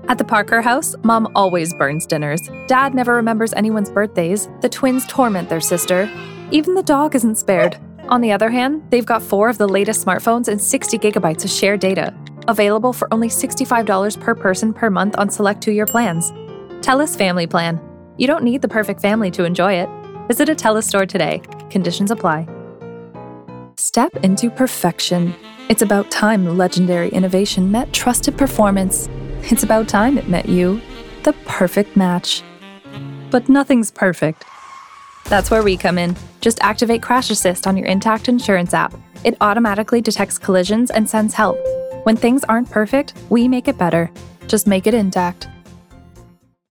At the Parker house, Mom always burns dinners. Dad never remembers anyone's birthdays. The twins torment their sister. Even the dog isn't spared. On the other hand, they've got 4 of the latest smartphones and 60 gigabytes of shared data. Available for only $65 per person per month on select 2-year plans. TELUS Family Plan. You don't need the perfect family to enjoy it. Visit a TELUS store today. Conditions apply. Step into perfection. It's about time legendary innovation met trusted performance. It's about time it met you. The perfect match. But nothing's perfect. That's where we come in. Just activate Crash Assist on your Intact Insurance app. It automatically detects collisions and sends help. When things aren't perfect, we make it better. Just make it Intact.